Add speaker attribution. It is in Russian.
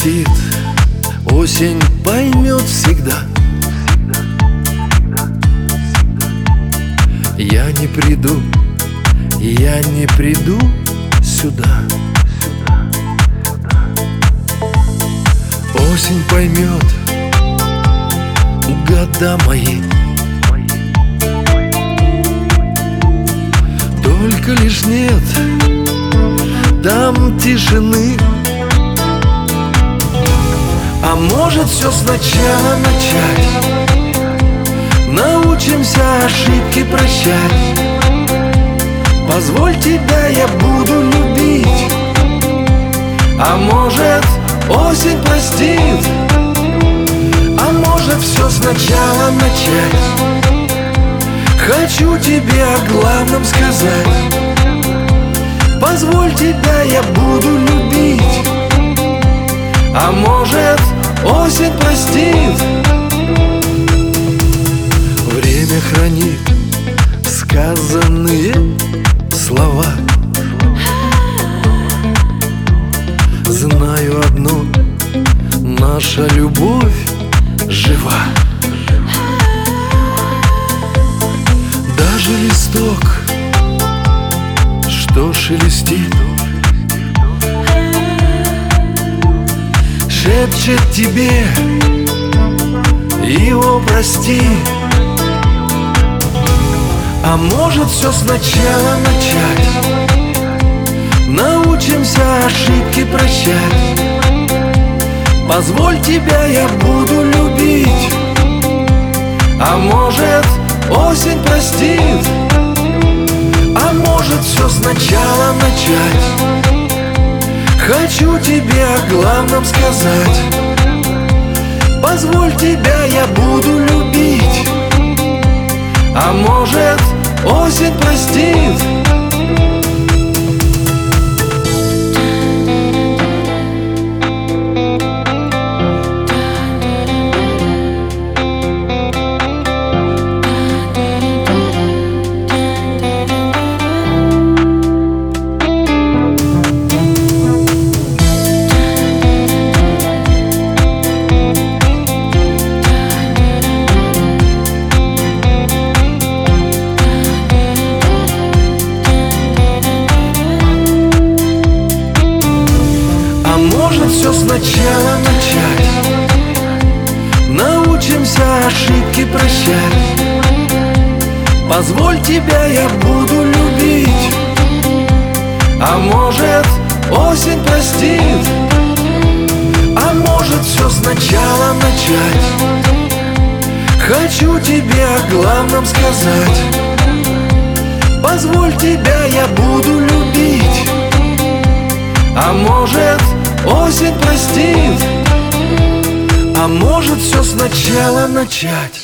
Speaker 1: шелестит, осень поймет всегда. Я не приду сюда. Осень поймет года мои, только лишь нет там тишины. А может все сначала начать, научимся ошибки прощать. Позволь, тебя я буду любить. А может осень простит, а может все сначала начать. Хочу тебе о главном сказать. Позволь, тебя я буду любить. А может осень простит. Время хранит сказанные слова. Знаю одно, наша любовь жива. Даже листок, что шелестит, шепчет тебе его прости. А может все сначала начать, научимся ошибки прощать. Позволь, тебя я буду любить. А может осень простит, а может все сначала начать. Хочу тебе о главном сказать. Позволь, тебя я буду любить. А может осень простит. Может все сначала начать, научимся ошибки прощать. Позволь, тебя я буду любить. А может осень простит, а может все сначала начать. Хочу тебе о главном сказать. Позволь, тебя я буду любить. А может осень простит, а может все сначала начать.